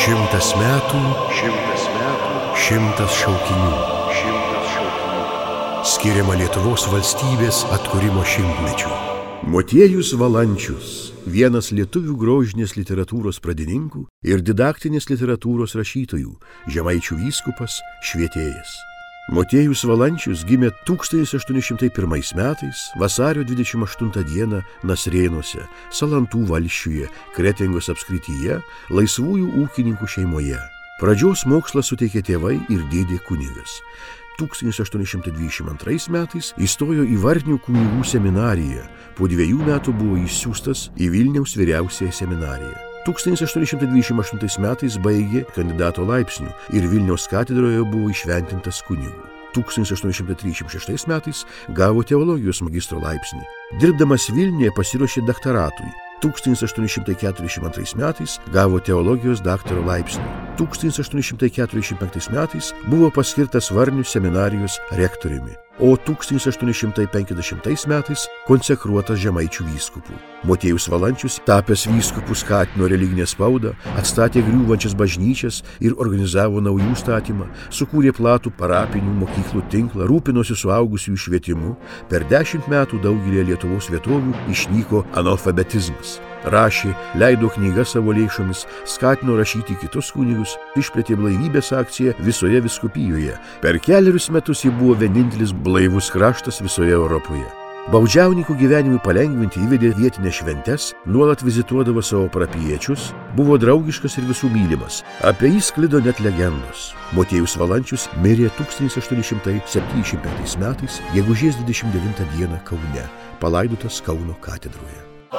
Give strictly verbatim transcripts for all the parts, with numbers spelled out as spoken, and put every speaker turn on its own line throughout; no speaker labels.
Šimtas metų, šimtas metų, šimtas šaukinių, šimtas šaukinių. Skiriama Lietuvos valstybės atkūrimo šimtmečiu. Motiejus Valančius, vienas lietuvių grožinės literatūros pradininkų ir didaktinės literatūros rašytojų, Žemaičių vyskupas, švietėjas. Motiejus Valančius gimė tūkstantis aštuoni šimtai pirmais metais vasario dvidešimt aštuntą dieną Nasrėnuose, Salantų valsčiuje, Kretingos apskrityje, laisvųjų ūkininkų šeimoje. Pradžios mokslą suteikė tėvai ir dėdė kunigas. tūkstantis aštuoni šimtai dvidešimt antrais metais įstojo į Varnių kunigų seminariją, po dviejų metų buvo išsiųstas į Vilniaus vyriausiąją seminariją. tūkstantis aštuoni šimtai dvidešimt aštuntais metais baigė kandidato laipsnių ir Vilniaus katedroje buvo įšventintas kunigu. tūkstantis aštuoni šimtai trisdešimt šeštais metais gavo teologijos magistro laipsnį. Dirbdamas Vilniuje pasiruošė daktaratui. tūkstantis aštuoni šimtai keturiasdešimt antrais metais gavo teologijos daktaro laipsnį. tūkstantis aštuoni šimtai keturiasdešimt penktais metais buvo paskirtas Varnių seminarijos rektoriumi, o tūkstantis aštuoni šimtai penkiasdešimtais metais konsekruotas Žemaičių vyskupu. Motiejus Valančius, tapęs vyskupu, skatino religinę spaudą, atstatė griūvančias bažnyčias ir organizavo naujų statymą, sukūrė platų parapinių mokyklų tinklą, rūpinosi suaugusiųjų švietimu. Per dešimt metų daugelį Lietuvos vietovių išnyko analfabetizmas. Rašė, leido knygas savo lėšomis, skatino rašyti kitus kunigus, išplėtė blaivybės akciją visoje vyskupijoje. Per kelerius metus ji buvo vienintelis blaivus kraštas visoje Europoje. Baudžiauninkų gyvenimui palengvinti įvedė vietinės šventes, nuolat vizituodavo savo parapijiečius, buvo draugiškas ir visų mylimas. Apie jį sklido net legendos. Motiejus Valančius mirė tūkstantis aštuoni šimtai septyniasdešimt penktais metais, gegužės dvidešimt devintą dieną Kaune, palaidotas Kauno katedroje.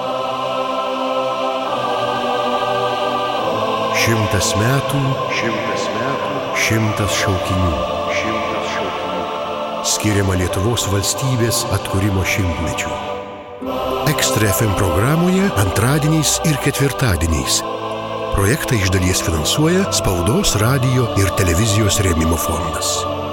Šimtas metų, šimtas metų, šimtas šaukinių, šimtas šaukinių. Skiriama Lietuvos valstybės atkūrimo šimtmečiu. Ekstra F M programoje antradieniais ir ketvirtadieniais. Projektą iš dalies finansuoja Spaudos, radijo ir televizijos rėmimo fondas.